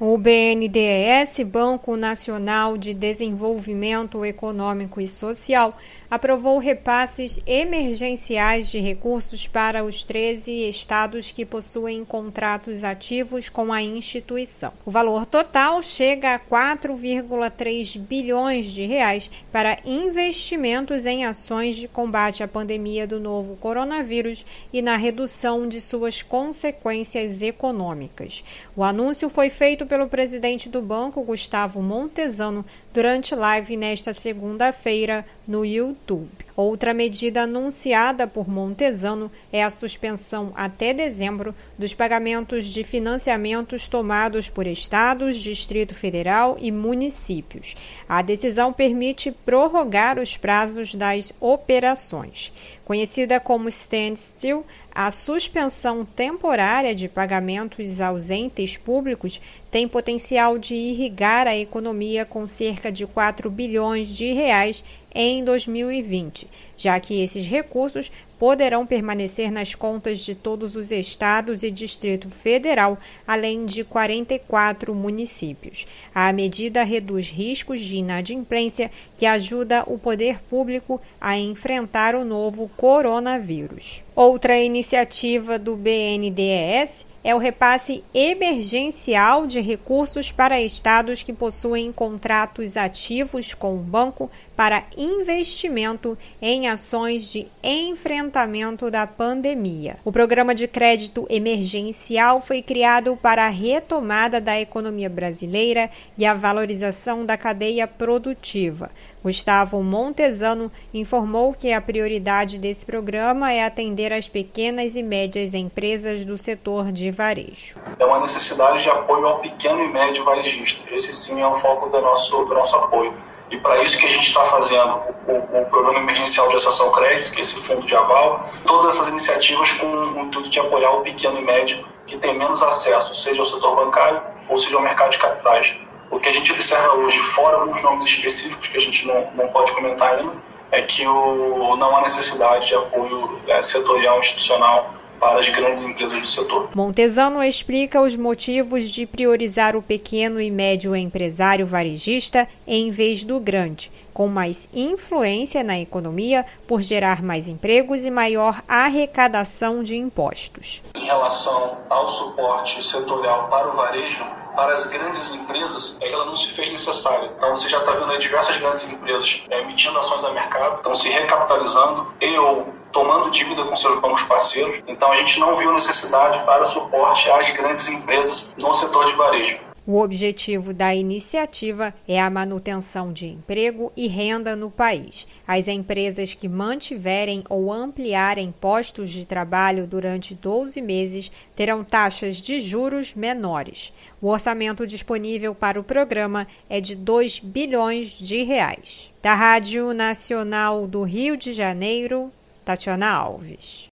O BNDES, Banco Nacional de Desenvolvimento Econômico e Social, aprovou repasses emergenciais de recursos para os 13 estados que possuem contratos ativos com a instituição. O valor total chega a 4,3 bilhões de reais para investimentos em ações de combate à pandemia do novo coronavírus e na redução de suas consequências econômicas. O anúncio foi feito pelo presidente do banco, Gustavo Montezano, durante live nesta segunda-feira no YouTube. Outra medida anunciada por Montezano é a suspensão até dezembro dos pagamentos de financiamentos tomados por estados, Distrito Federal e municípios. A decisão permite prorrogar os prazos das operações. Conhecida como standstill, a suspensão temporária de pagamentos aos entes públicos tem potencial de irrigar a economia com cerca de 4 bilhões de reais em 2020, já que esses recursos poderão permanecer nas contas de todos os estados e Distrito Federal, além de 44 municípios. A medida reduz riscos de inadimplência e ajuda o poder público a enfrentar o novo coronavírus. Outra iniciativa do BNDES é o repasse emergencial de recursos para estados que possuem contratos ativos com o banco para investimento em ações de enfrentamento da pandemia. O programa de crédito emergencial foi criado para a retomada da economia brasileira e a valorização da cadeia produtiva. Gustavo Montezano informou que a prioridade desse programa é atender as pequenas e médias empresas do setor de varejo. É uma necessidade de apoio ao pequeno e médio varejista. Esse sim é o foco do nosso apoio. E para isso que a gente está fazendo o Programa Emergencial de Acesso ao Crédito, que é esse fundo de aval, todas essas iniciativas com o intuito de apoiar o pequeno e médio que tem menos acesso, seja ao setor bancário ou seja ao mercado de capitais. O que a gente observa hoje, fora alguns nomes específicos que a gente não pode comentar ainda, é que não há necessidade de apoio setorial institucional para as grandes empresas do setor. Montezano explica os motivos de priorizar o pequeno e médio empresário varejista em vez do grande, com mais influência na economia por gerar mais empregos e maior arrecadação de impostos. Em relação ao suporte setorial para o varejo, para as grandes empresas, ela não se fez necessária. Então você já está vendo aí diversas grandes empresas emitindo ações a mercado, estão se recapitalizando ou tomando dívida com seus bancos parceiros. Então a gente não viu necessidade para suporte às grandes empresas no setor de varejo. O objetivo da iniciativa é a manutenção de emprego e renda no país. As empresas que mantiverem ou ampliarem postos de trabalho durante 12 meses terão taxas de juros menores. O orçamento disponível para o programa é de 2 bilhões de reais. Da Rádio Nacional do Rio de Janeiro, Tatiana Alves.